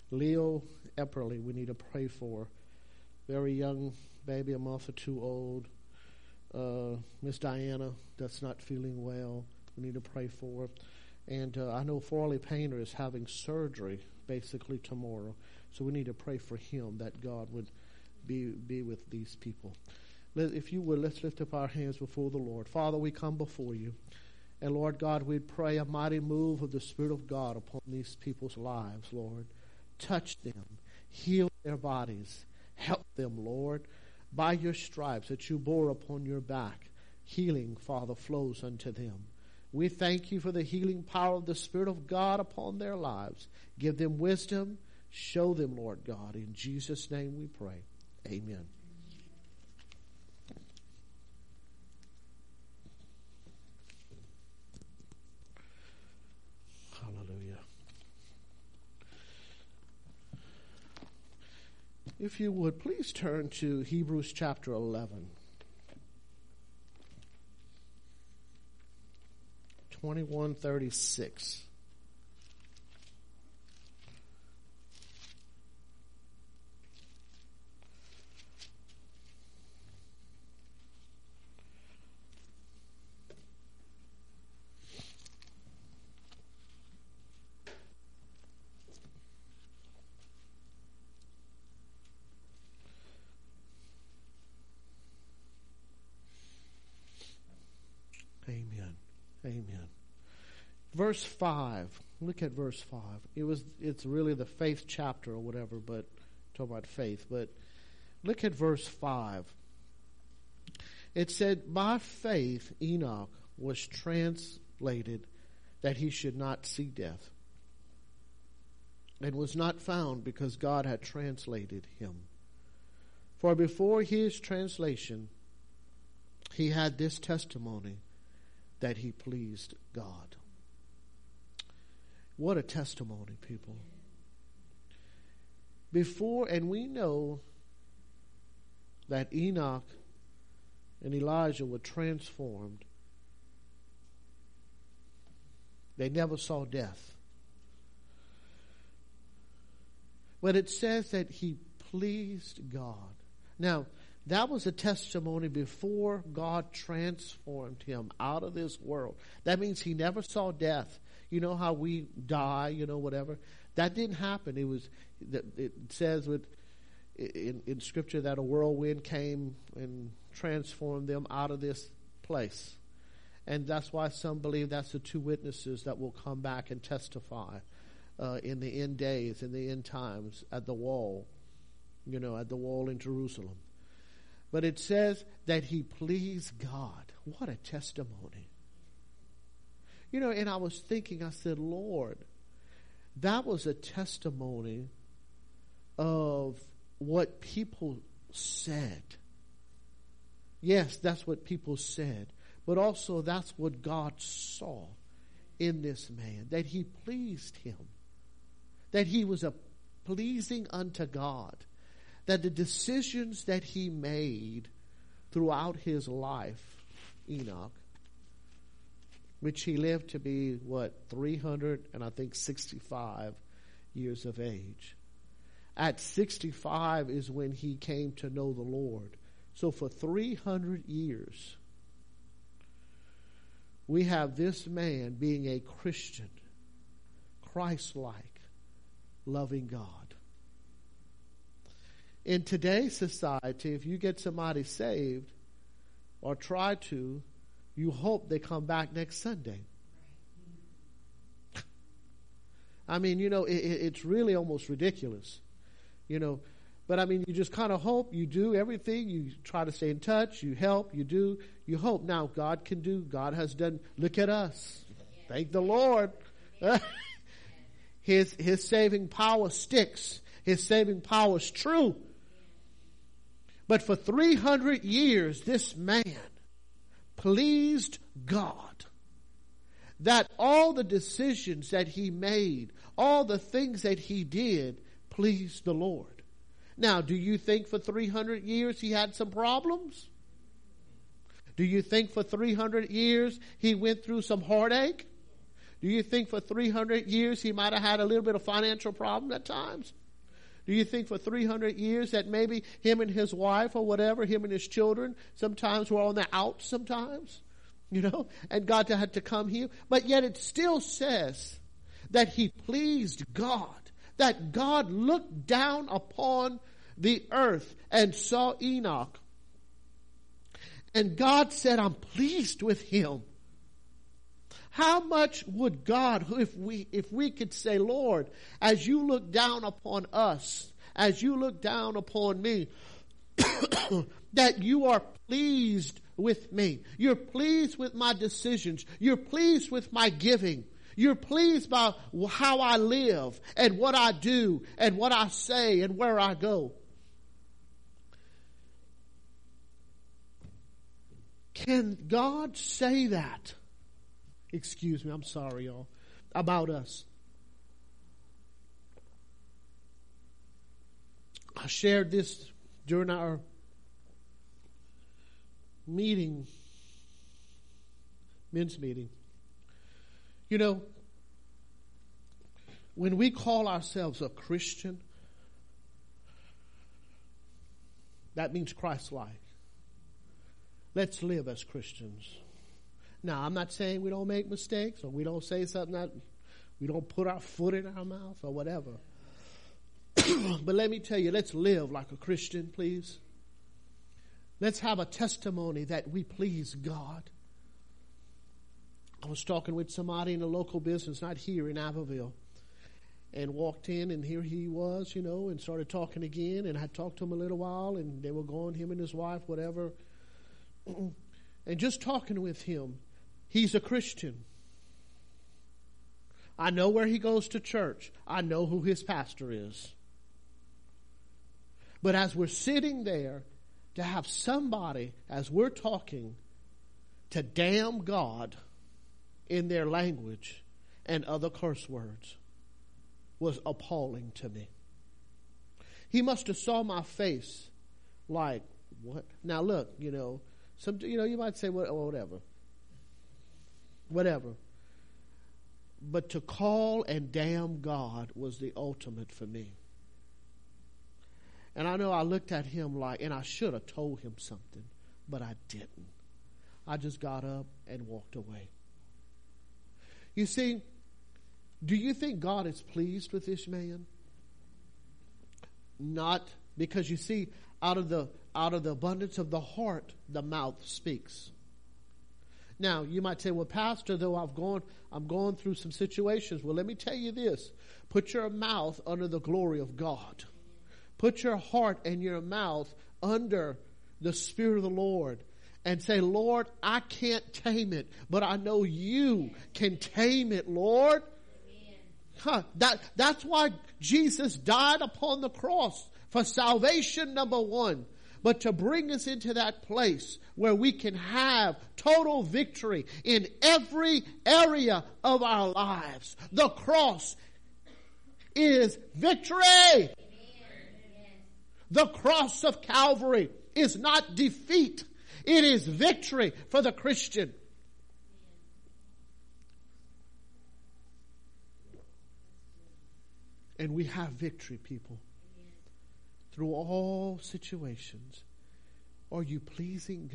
Leo Epperly, we need to pray for. Very young baby, a month or two old. Miss Diana that's not feeling well. We need to pray for. And I know Farley Painter is having surgery basically tomorrow. So we need to pray for him that God would be with these people. If you would, let's lift up our hands before the Lord. Father, we come before you. And Lord God, we pray a mighty move of the Spirit of God upon these people's lives, Lord. Touch them. Heal their bodies. Help them, Lord. By your stripes that you bore upon your back, healing, Father, flows unto them. We thank you for the healing power of the Spirit of God upon their lives. Give them wisdom. Show them, Lord God. In Jesus' name we pray. Amen. Hallelujah. If you would, please turn to Hebrews chapter 11. 21:36. Amen. Amen. Verse 5. Look at verse 5. It's really the faith chapter or whatever, but talk about faith. But look at verse 5. It said, by faith Enoch was translated that he should not see death, and was not found because God had translated him. For before his translation he had this testimony, that he pleased God. What a testimony, people. Before, and we know that Enoch and Elijah were transformed. They never saw death. But it says that he pleased God. Now, that was a testimony before God transformed him out of this world. That means he never saw death. You know how we die, whatever. That didn't happen. It says in Scripture that a whirlwind came and transformed them out of this place. And that's why some believe that's the two witnesses that will come back and testify in the end days, in the end times, at the wall, at the wall in Jerusalem. But it says that he pleased God. What a testimony. And I was thinking, I said, Lord, that was a testimony of what people said. Yes, that's what people said. But also that's what God saw in this man, that he pleased him, that he was a pleasing unto God, that the decisions that he made throughout his life, Enoch, which he lived to be, 365 years of age. At 65 is when he came to know the Lord. So for 300 years, we have this man being a Christian, Christ-like, loving God. In today's society, if you get somebody saved or try to, you hope they come back next Sunday. I mean, it's really almost ridiculous, But I mean, you just kind of hope. You do everything. You try to stay in touch. You help. You do. You hope. Now, God can do. God has done. Look at us. Thank the Lord. His saving power sticks. His saving power is true. But for 300 years, this man pleased God. That all the decisions that he made, all the things that he did, pleased the Lord. Now, do you think for 300 years he had some problems? Do you think for 300 years he went through some heartache? Do you think for 300 years he might have had a little bit of financial problem at times? Do you think for 300 years that maybe him and his wife or whatever, him and his children, sometimes were on the outs sometimes? And God had to come here. But yet it still says that he pleased God. That God looked down upon the earth and saw Enoch. And God said, I'm pleased with him. How much would God, if we could say, Lord, as you look down upon us, as you look down upon me, that you are pleased with me. You're pleased with my decisions. You're pleased with my giving. You're pleased by how I live and what I do and what I say and where I go. Can God say that? Excuse me, I'm sorry, y'all. About us. I shared this during our meeting, men's meeting. When we call ourselves a Christian, that means Christ-like. Let's live as Christians. Now, I'm not saying we don't make mistakes or we don't say something that we don't put our foot in our mouth or whatever. But let me tell you, let's live like a Christian, please. Let's have a testimony that we please God. I was talking with somebody in a local business, not here in Abbeville, and walked in, and here he was, and started talking again, and I talked to him a little while, and they were going, him and his wife, whatever, and just talking with him. He's a Christian. I know where he goes to church. I know who his pastor is. But as we're sitting there, to have somebody, as we're talking, to damn God in their language and other curse words was appalling to me. He must have saw my face like, what? Now look, you might say, well, whatever. Whatever. But to call and damn God was the ultimate for me. And I know I looked at him and I should have told him something, but I didn't. I just got up and walked away. You see, do you think God is pleased with this man? Not, because you see, out of the abundance of the heart, the mouth speaks. Now, you might say, well, Pastor, though I'm going through some situations. Well, let me tell you this. Put your mouth under the glory of God. Put your heart and your mouth under the Spirit of the Lord and say, Lord, I can't tame it, but I know you can tame it, Lord. That's why Jesus died upon the cross, for salvation, number one, but to bring us into that place where we can have total victory in every area of our lives. The cross is victory. The cross of Calvary is not defeat. It is victory for the Christian. And we have victory, people. Through all situations. Are you pleasing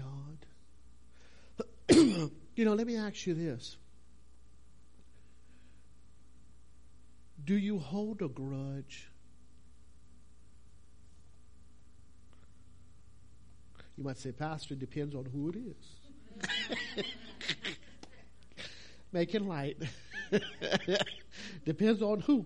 God? Let me ask you this. Do you hold a grudge? You might say, Pastor, it depends on who it is. Make it light. Depends on who.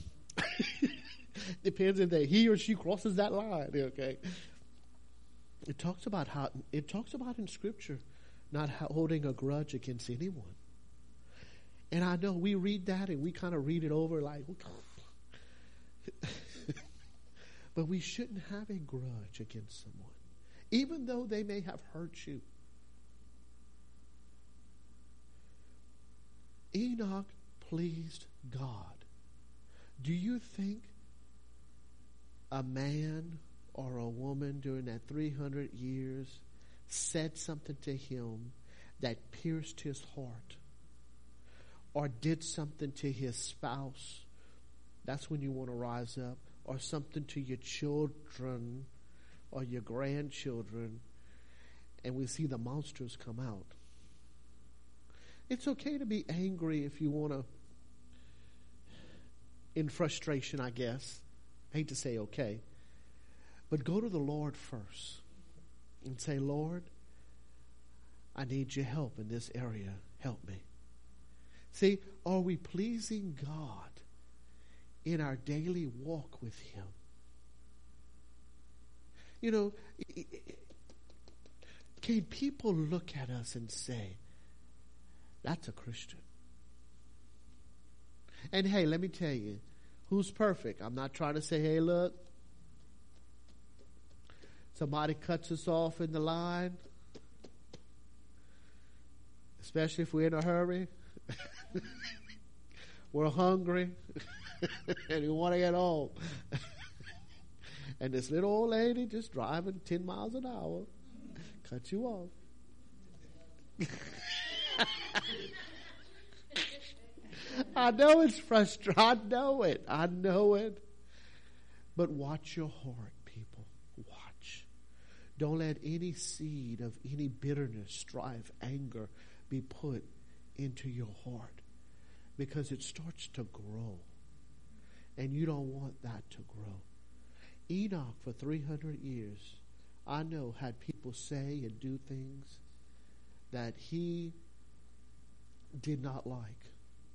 Depends if he or she crosses that line. Okay. It talks about in Scripture not holding a grudge against anyone. And I know we read that and we kind of read it over like, but we shouldn't have a grudge against someone, even though they may have hurt you. Enoch pleased God. Do you think a man or a woman during that 300 years said something to him that pierced his heart? or did something to his spouse, that's when you want to rise up. Or something to your children or your grandchildren, and we see the monsters come out. It's okay to be angry if you want to, in frustration, I guess. I hate to say okay. But go to the Lord first and say, Lord, I need your help in this area. Help me. See, are we pleasing God in our daily walk with him? You know, can people look at us and say, that's a Christian? And hey, let me tell you, who's perfect? I'm not trying to say, hey, look, somebody cuts us off in the line, especially if we're in a hurry. We're hungry. And we want to get home. And this little old lady just driving 10 miles an hour cut you off. I know it's frustrating. I know it. But watch your heart, people. Watch. Don't let any seed of any bitterness, strife, anger be put into your heart, because it starts to grow. And you don't want that to grow. Enoch, for 300 years, I know, had people say and do things that he did not like.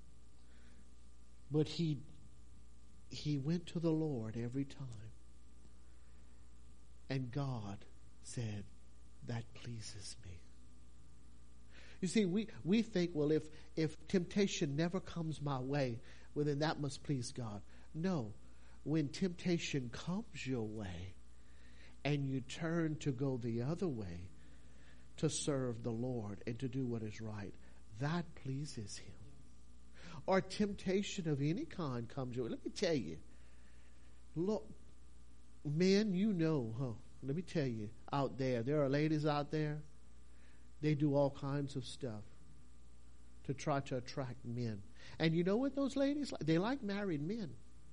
But he went to the Lord every time. And God said, that pleases me. You see, we think, well, if temptation never comes my way, well, then that must please God. No. When temptation comes your way and you turn to go the other way to serve the Lord and to do what is right, that pleases him. Or temptation of any kind comes your way. Let me tell you. Look, men, you know, let me tell you, out there are ladies out there, they do all kinds of stuff to try to attract men. And you know what those ladies like? They like married men.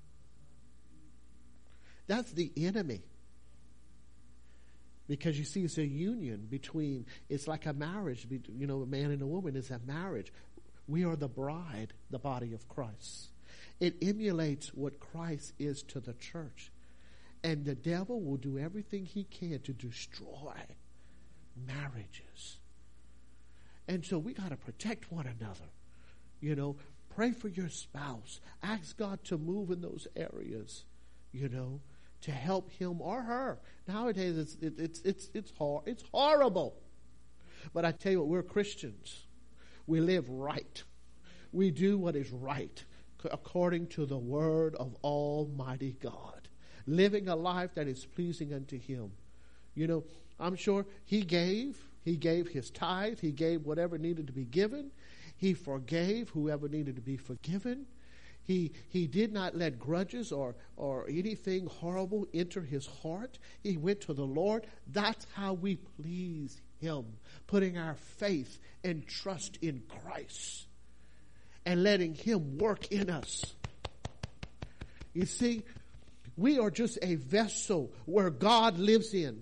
That's the enemy. Because you see, it's a union between, it's like a marriage, a man and a woman is a marriage. We are the bride, the body of Christ. It emulates what Christ is to the church. And the devil will do everything he can to destroy marriages. And so we got to protect one another. Pray for your spouse. Ask God to move in those areas, to help him or her. Nowadays, it's hard. It's horrible. But I tell you what, we're Christians. We live right. We do what is right according to the word of Almighty God. Living a life that is pleasing unto him. I'm sure he gave his tithe. He gave whatever needed to be given. He forgave whoever needed to be forgiven. He did not let grudges or anything horrible enter his heart. He went to the Lord. That's how we please him, putting our faith and trust in Christ and letting him work in us. You see, we are just a vessel where God lives in.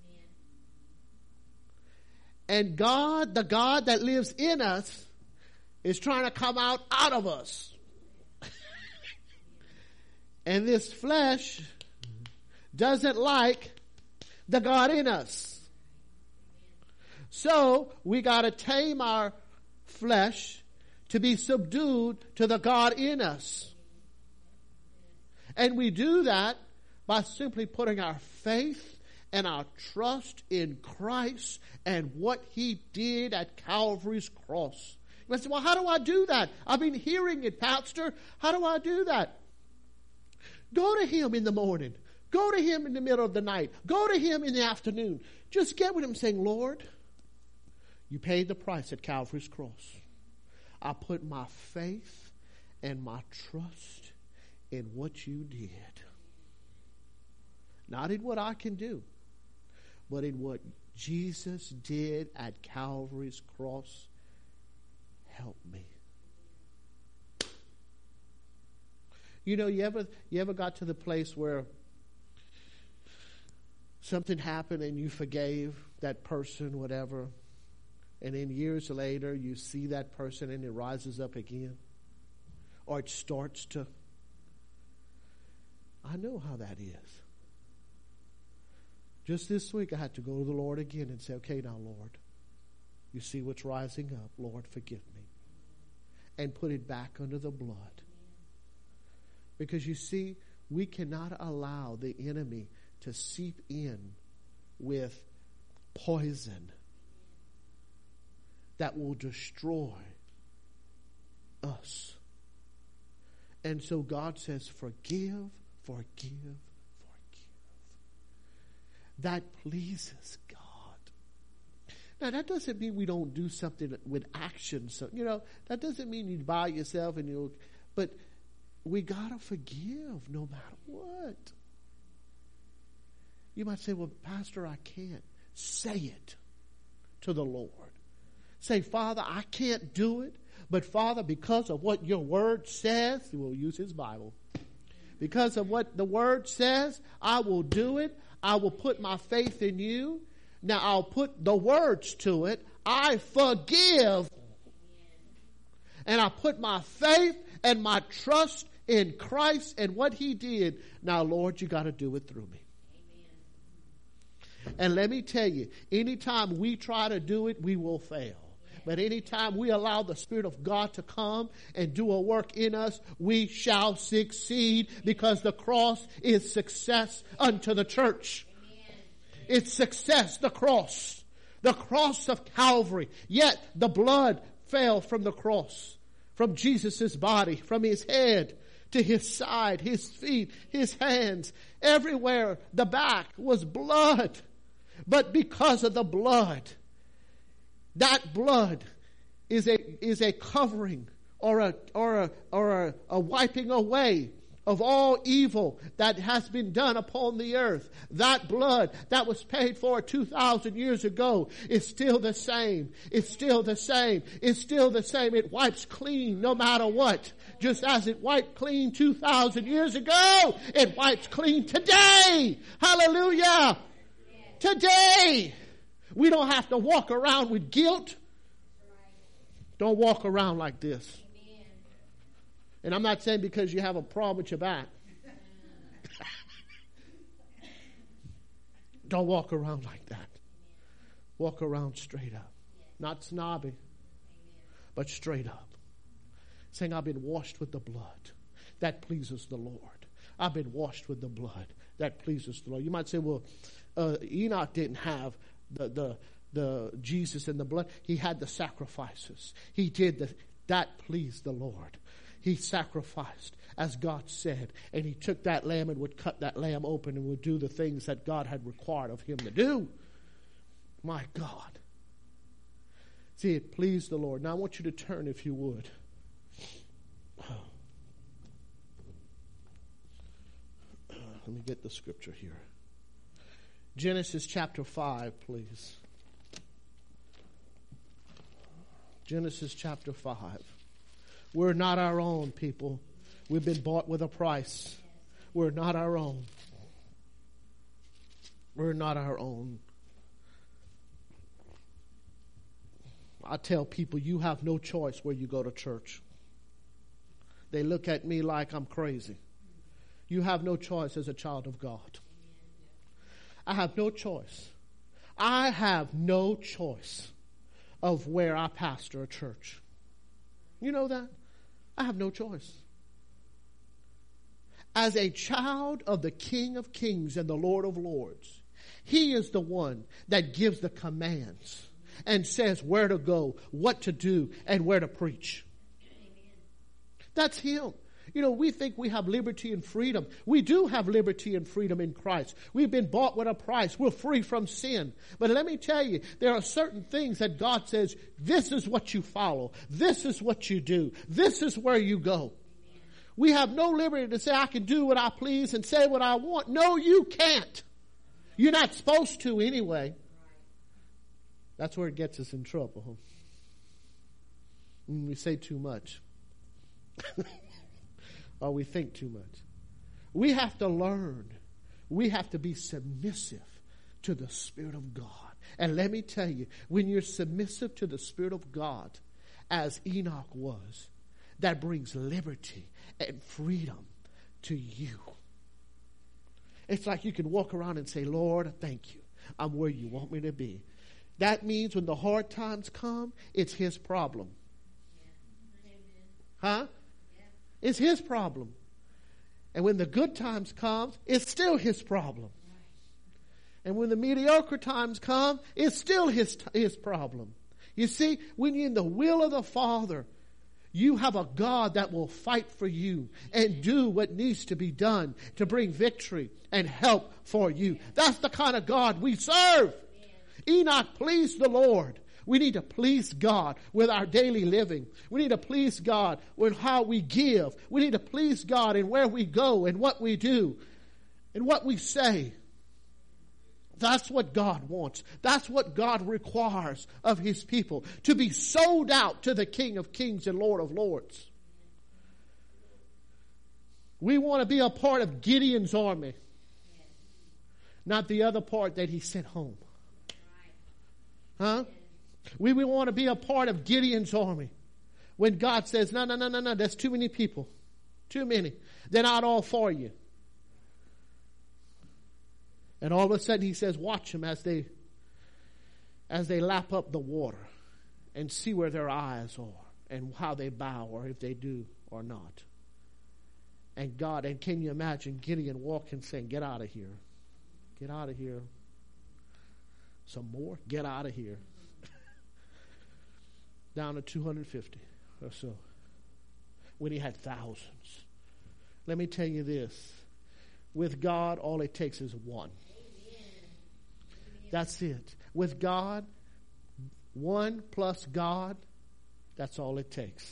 And God, the God that lives in us, is trying to come out of us. And this flesh doesn't like the God in us. So we got to tame our flesh to be subdued to the God in us. And we do that by simply putting our faith and our trust in Christ and what he did at Calvary's cross. You say, well, how do I do that? I've been hearing it, Pastor. How do I do that? Go to him in the morning. Go to him in the middle of the night. Go to him in the afternoon. Just get with him saying, Lord, you paid the price at Calvary's cross. I put my faith and my trust in what you did. Not in what I can do, but in what Jesus did at Calvary's cross. Help me. You know, you ever got to the place where something happened and you forgave that person, whatever, and then years later you see that person and it rises up again? Or it starts to. I know how that is. Just this week I had to go to the Lord again and say, okay, now, Lord, you see what's rising up. Lord, forgive me. And put it back under the blood. Because you see, we cannot allow the enemy to seep in with poison that will destroy us. And so God says, forgive, forgive, forgive. That pleases God. Now, that doesn't mean we don't do something with action. So, you know, that doesn't mean you by yourself and you. But we gotta forgive no matter what. You might say, well, Pastor, I can't. Say it to the Lord. Say, Father, I can't do it. But Father, because of what your word says, we'll use his Bible. Because of what the word says, I will do it. I will put my faith in you. Now I'll put the words to it. I forgive. And I put my faith and my trust in Christ and what he did. Now, Lord, you got to do it through me. Amen. And let me tell you, anytime we try to do it, we will fail. But anytime we allow the Spirit of God to come and do a work in us, we shall succeed, because the cross is success unto the church. Amen. It's success, the cross of Calvary. Yet the blood fell from the cross, from Jesus' body, from his head to his side, his feet, his hands, everywhere. The back was blood. But because of the blood, that blood is a covering or a wiping away of all evil that has been done upon the earth. That blood that was paid for 2,000 years ago is still the same. It's still the same. It's still the same. It wipes clean no matter what. Just as it wiped clean 2,000 years ago, it wipes clean today. Hallelujah. Today. We don't have to walk around with guilt. Don't walk around like this. And I'm not saying because you have a problem with your back. Don't walk around like that. Walk around straight up. Not snobby, but straight up. Saying, I've been washed with the blood. That pleases the Lord. I've been washed with the blood. That pleases the Lord. You might say, well, Enoch didn't have the Jesus and the blood. He had the sacrifices. He did that pleased the Lord. He sacrificed as God said, and he took that lamb and would cut that lamb open and would do the things that God had required of him to do. My God. See, it pleased the Lord. Now I want you to turn, if you would. Let me get the scripture here. Genesis chapter 5, please. Genesis chapter 5. We're not our own, people. We've been bought with a price. We're not our own. We're not our own. I tell people, you have no choice where you go to church. They look at me like I'm crazy. You have no choice as a child of God. I have no choice. I have no choice of where I pastor a church. You know that? I have no choice. As a child of the King of Kings and the Lord of Lords, he is the one that gives the commands and says where to go, what to do, and where to preach. That's him. You know, we think we have liberty and freedom. We do have liberty and freedom in Christ. We've been bought with a price. We're free from sin. But let me tell you, there are certain things that God says, this is what you follow. This is what you do. This is where you go. We have no liberty to say, I can do what I please and say what I want. No, you can't. You're not supposed to anyway. That's where it gets us in trouble. We say too much. or we think too much. We have to learn. We have to be submissive to the Spirit of God. And let me tell you, when you're submissive to the Spirit of God, as Enoch was, that brings liberty and freedom to you. It's like you can walk around and say, Lord, thank you. I'm where you want me to be. That means when the hard times come, it's His problem. Huh? It's His problem. And when the good times come, it's still His problem. And when the mediocre times come, it's still his problem. You see, when you're in the will of the Father, you have a God that will fight for you and do what needs to be done to bring victory and help for you. That's the kind of God we serve. Enoch pleased the Lord. We need to please God with our daily living. We need to please God with how we give. We need to please God in where we go and what we do and what we say. That's what God wants. That's what God requires of His people. To be sold out to the King of Kings and Lord of Lords. We want to be a part of Gideon's army. Not the other part that he sent home. Huh? We want to be a part of Gideon's army. When God says, no, there's too many people. Too many. They're not all for you. And all of a sudden He says, watch them as they lap up the water and see where their eyes are and how they bow or if they do or not. And can you imagine Gideon walking saying, get out of here. Get out of here. Some more? Get out of here. Down to 250 or so. When he had thousands. Let me tell you this. With God, all it takes is one. That's it. With God, one plus God, that's all it takes.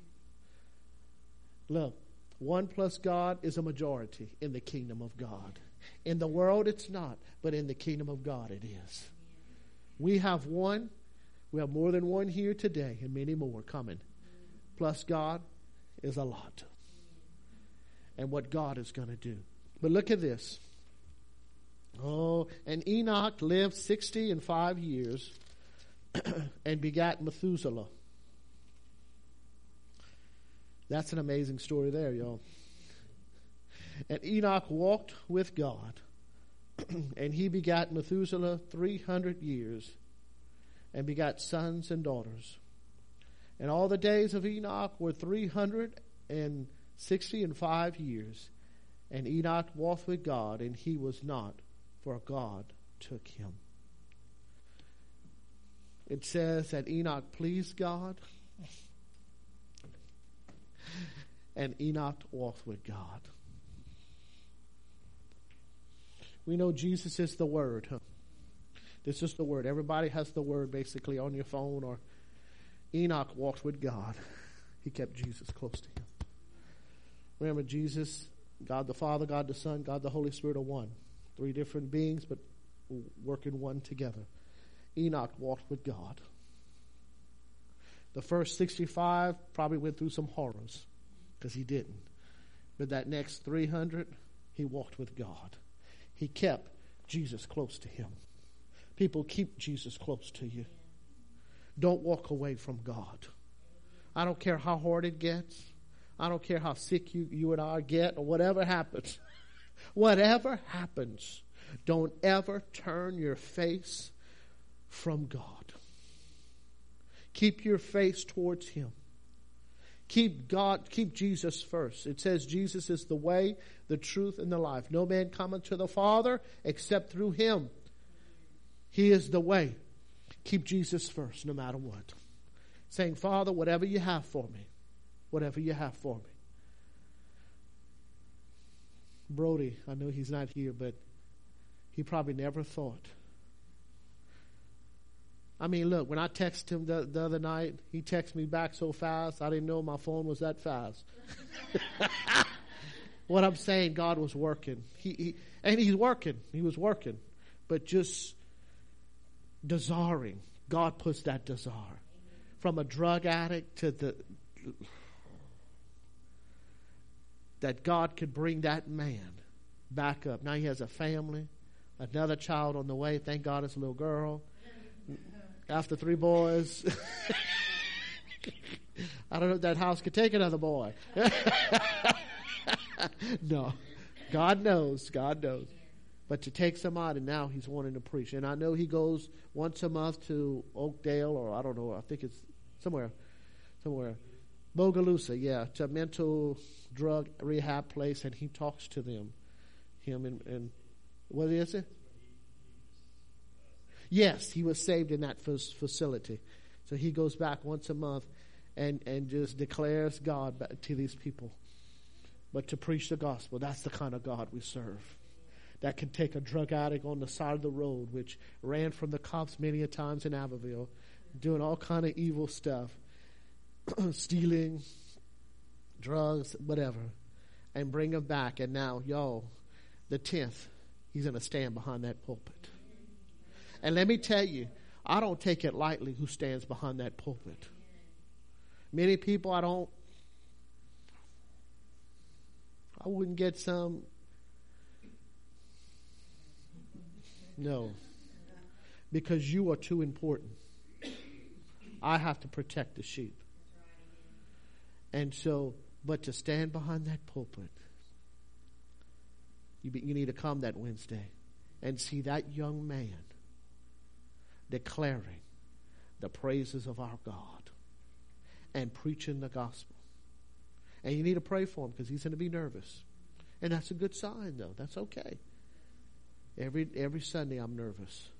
Look, one plus God is a majority in the kingdom of God. In the world, it's not, but in the kingdom of God, it is. We have one. We have more than one here today, and many more coming. Plus God is a lot. And what God is going to do. But look at this. Oh, and Enoch lived 65 years and begat Methuselah. That's an amazing story there, y'all. And Enoch walked with God, and he begat Methuselah 300 years, and begat sons and daughters. And all the days of Enoch were 365 years. And Enoch walked with God, and he was not, for God took him. It says that Enoch pleased God, and Enoch walked with God. We know Jesus is the Word. Huh? This is the Word. Everybody has the Word basically on your phone. Or Enoch walked with God. He kept Jesus close to him. Remember, Jesus, God the Father, God the Son, God the Holy Spirit are one. 3 different beings, but working one together. Enoch walked with God. The first 65 probably went through some horrors because he didn't. But that next 300, he walked with God. He kept Jesus close to him. People, keep Jesus close to you. Don't walk away from God. I don't care how hard it gets. I don't care how sick you and I get or whatever happens. Whatever happens, don't ever turn your face from God. Keep your face towards Him. Keep Jesus first. It says Jesus is the way, the truth, and the life. No man cometh to the Father except through Him. He is the way. Keep Jesus first, no matter what. Saying, Father, whatever you have for me. Whatever you have for me. Brody, I know he's not here, but he probably never thought. I mean, look, when I texted him the other night, he texted me back so fast, I didn't know my phone was that fast. What I'm saying, God was working. And he's working. He was working. But just desiring. God puts that desire. From a drug addict to that God could bring that man back up. Now he has a family, another child on the way. Thank God it's a little girl. After 3 boys. I don't know if that house could take another boy. No. God knows. God knows. But to take somebody, now he's wanting to preach. And I know he goes once a month to Oakdale, or I don't know, I think it's somewhere. Bogalusa, yeah, to a mental drug rehab place, and he talks to them. Him and what is it? Yes, he was saved in that facility. So he goes back once a month and just declares God to these people. But to preach the gospel, that's the kind of God we serve. That can take a drug addict on the side of the road, which ran from the cops many a times in Abbeville, doing all kind of evil stuff, stealing, drugs, whatever, and bring him back. And now, the 10th, he's going to stand behind that pulpit. And let me tell you, I don't take it lightly who stands behind that pulpit. Many people I wouldn't get some. No. Because you are too important. I have to protect the sheep. And so, but to stand behind that pulpit, you need to come that Wednesday and see that young man declaring the praises of our God and preaching the gospel. And you need to pray for him because he's going to be nervous. And that's a good sign, though. That's okay. Every Sunday I'm nervous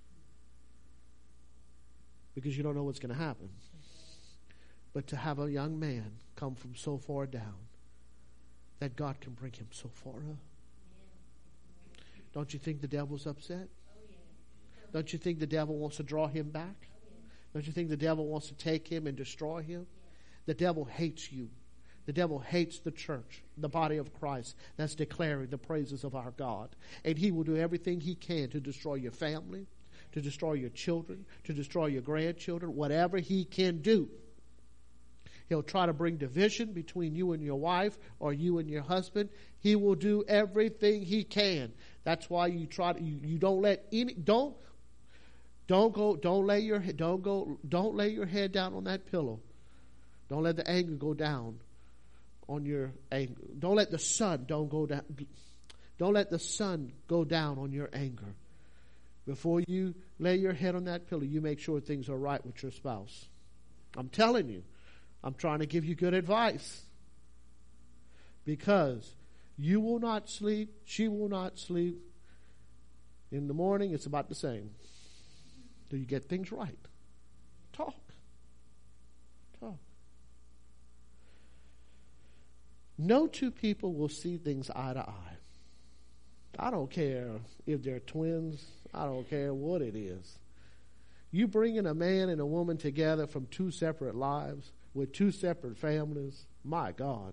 because you don't know what's going to happen. But to have a young man come from so far down that God can bring him so far up. Don't you think the devil's upset? Don't you think the devil wants to draw him back? Don't you think the devil wants to take him and destroy him? The devil hates you. The devil hates the church, the body of Christ that's declaring the praises of our God. And he will do everything he can to destroy your family, to destroy your children, to destroy your grandchildren, whatever he can do. He'll try to bring division between you and your wife or you and your husband. He will do everything he can. That's why you try to, you don't let any, don't lay your head down on that pillow. Don't let the anger go down on your anger. Don't let the sun go down on your anger. Before you lay your head on that pillow, you make sure things are right with your spouse. I'm telling you. I'm trying to give you good advice. Because you will not sleep, she will not sleep. In the morning, it's about the same. Do you get things right? Talk. No two people will see things eye to eye. I don't care if they're twins. I don't care what it is. You bringing a man and a woman together from 2 separate lives with 2 separate families, my God.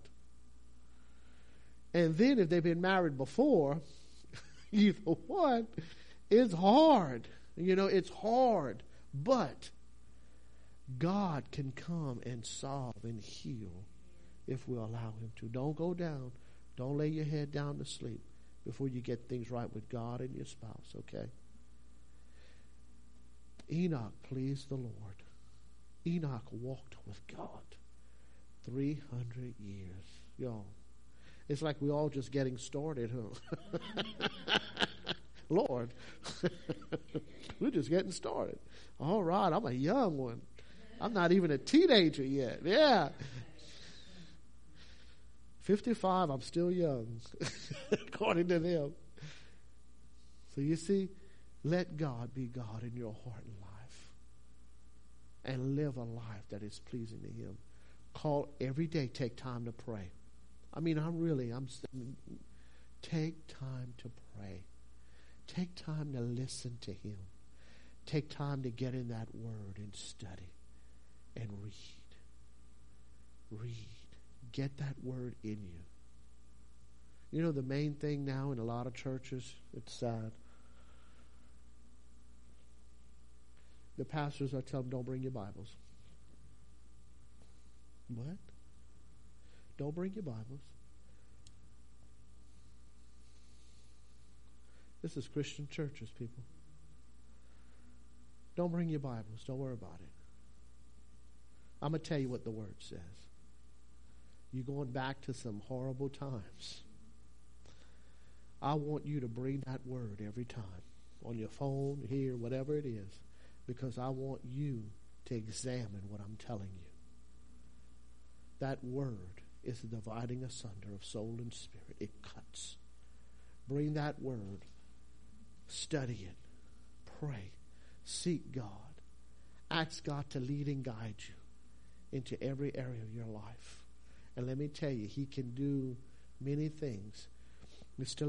And then if they've been married before, either one, it's hard. It's hard. But God can come and solve and heal if we allow him to. Don't go down. Don't lay your head down to sleep before you get things right with God and your spouse, okay? Enoch pleased the Lord. Enoch walked with God 300 years. Y'all, it's like we all just getting started, huh? Lord, we're just getting started. All right, I'm a young one. I'm not even a teenager yet. Yeah. 55, I'm still young, according to them. So you see, let God be God in your heart and life. And live a life that is pleasing to him. Call every day, take time to pray. Take time to pray. Take time to listen to him. Take time to get in that word and study and read. Read. Get that word in you. The main thing now in a lot of churches, it's sad. The pastors are telling them, don't bring your Bibles. What? Don't bring your Bibles. This is Christian churches, people. Don't bring your Bibles. Don't worry about it. I'm going to tell you what the Word says. You're going back to some horrible times. I want you to bring that Word every time. On your phone, here, whatever it is. Because I want you to examine what I'm telling you. That Word is the dividing asunder of soul and spirit. It cuts. Bring that Word. Study it. Pray. Seek God. Ask God to lead and guide you into every area of your life. And let me tell you, He can do many things. Mr.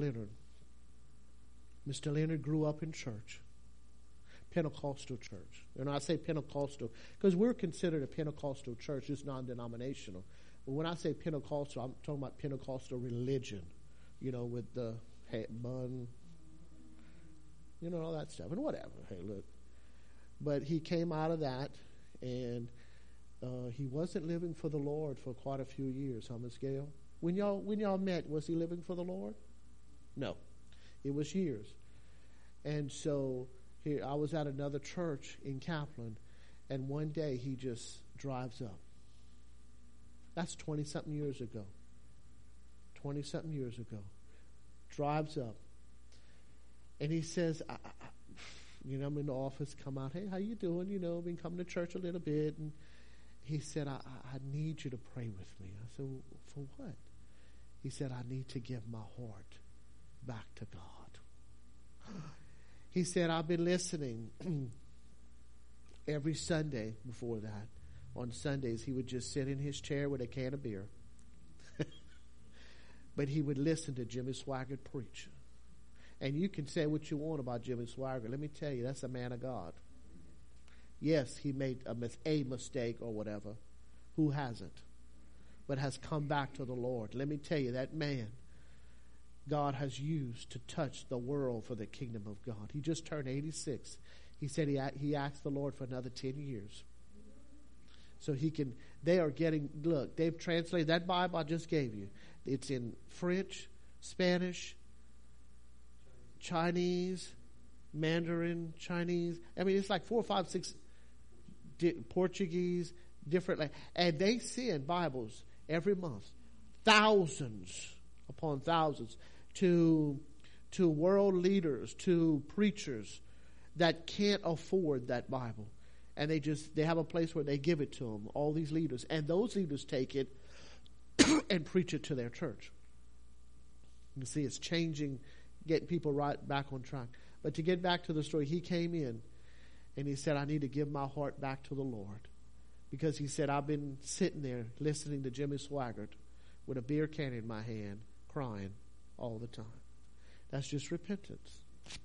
Leonard grew up in church. Pentecostal church. And I say Pentecostal because we're considered a Pentecostal church. It's non-denominational. But when I say Pentecostal, I'm talking about Pentecostal religion. You know, with the bun, you know, all that stuff. And whatever. Hey, look. But he came out of that, and he wasn't living for the Lord for quite a few years, huh, Miss Gail? When y'all met, was he living for the Lord? No. It was years. And so here I was at another church in Kaplan, and one day he just drives up. That's 20-something years ago. 20-something years ago. Drives up. And he says, I'm in the office, come out, hey, how you doing? Been coming to church a little bit. And he said, I need you to pray with me. I said, for what? He said, I need to give my heart back to God. He said, I've been listening every Sunday before that. On Sundays, he would just sit in his chair with a can of beer. But he would listen to Jimmy Swaggart preach. And you can say what you want about Jimmy Swaggart. Let me tell you, that's a man of God. Yes, he made a mistake or whatever. Who hasn't? But has come back to the Lord. Let me tell you, that man, God has used to touch the world for the kingdom of God. He just turned 86. He said he asked the Lord for another 10 years. So they've translated that Bible I just gave you. It's in French, Spanish, Chinese, Mandarin, Chinese. I mean, it's like 4, 5, 6 Portuguese, different. And they send Bibles every month, thousands upon thousands, to world leaders, to preachers that can't afford that Bible. And they have a place where they give it to them, all these leaders. And those leaders take it and preach it to their church. You see, it's changing, getting people right back on track. But to get back to the story, he came in and he said, I need to give my heart back to the Lord. Because he said, I've been sitting there listening to Jimmy Swaggart with a beer can in my hand, crying all the time. That's just repentance.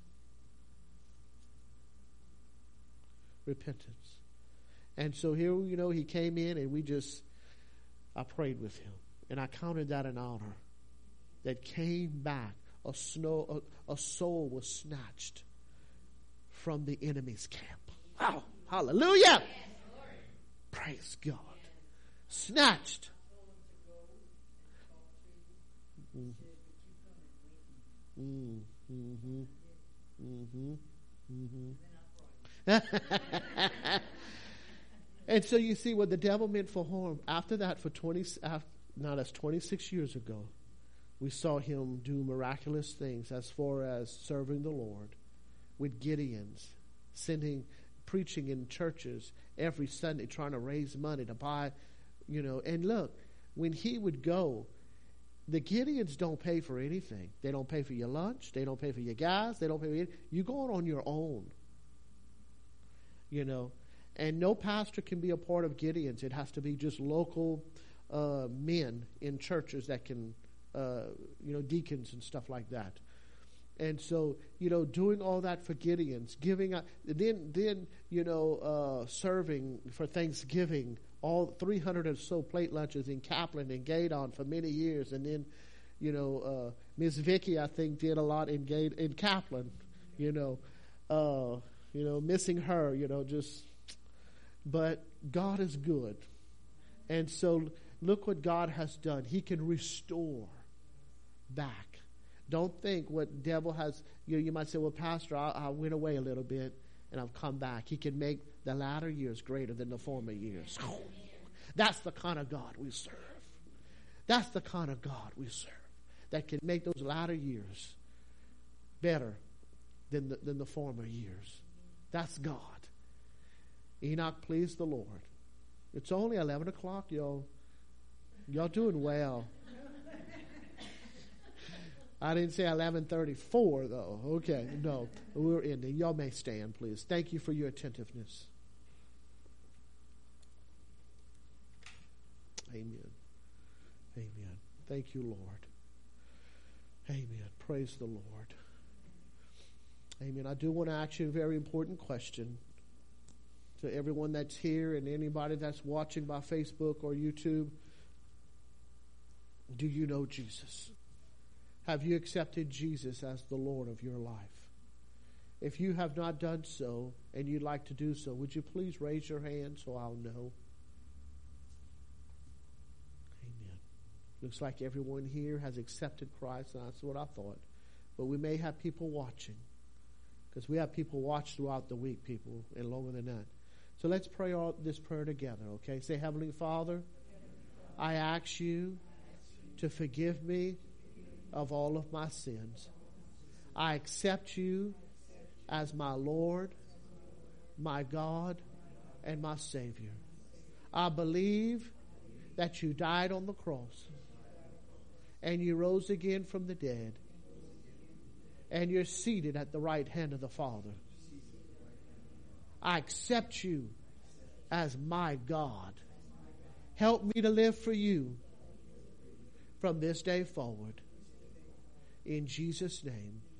Repentance. And so here, he came in and I prayed with him. And I counted that an honor. That came back. A soul was snatched from the enemy's camp. Wow. Hallelujah. Yes, praise God. Yes. Snatched. And so you see what the devil meant for harm. After that, that's 26 years ago, we saw him do miraculous things as far as serving the Lord with Gideons, preaching in churches every Sunday, trying to raise money to buy, and look, when he would go, the Gideons don't pay for anything. They don't pay for your lunch. They don't pay for your gas. They don't pay for anything. You're going on your own. And no pastor can be a part of Gideons. It has to be just local men in churches that can, deacons and stuff like that. And so, doing all that for Gideons, giving up, then serving for Thanksgiving, all 300 or so plate lunches in Kaplan and Gaydon for many years. And then, Miss Vicky, I think, did a lot in Kaplan, missing her, but God is good. And so look what God has done. He can restore back Don't think what devil has, you might say, well, Pastor, I went away a little bit and I've come back. He can make the latter years greater than the former years. That's the kind of God we serve. That's the kind of God we serve, that can make those latter years better than the former years. That's God. Enoch pleased the Lord. It's only 11 o'clock, y'all. Y'all doing well. I didn't say 11:34, though. Okay, no. We're ending. Y'all may stand, please. Thank you for your attentiveness. Amen. Amen. Thank you, Lord. Amen. Praise the Lord. Amen. I do want to ask you a very important question to everyone that's here and anybody that's watching by Facebook or YouTube. Do you know Jesus? Have you accepted Jesus as the Lord of your life? If you have not done so and you'd like to do so, would you please raise your hand so I'll know? Amen. Looks like everyone here has accepted Christ, and that's what I thought. But we may have people watching, because we have people watch throughout the week, people, and longer than that. So let's pray all this prayer together, okay? Say, Heavenly Father, I ask you to forgive me of all of my sins. I accept you as my Lord, my God, and my Savior. I believe that you died on the cross and you rose again from the dead, and you're seated at the right hand of the Father. I accept you as my God. Help me to live for you from this day forward. In Jesus' name,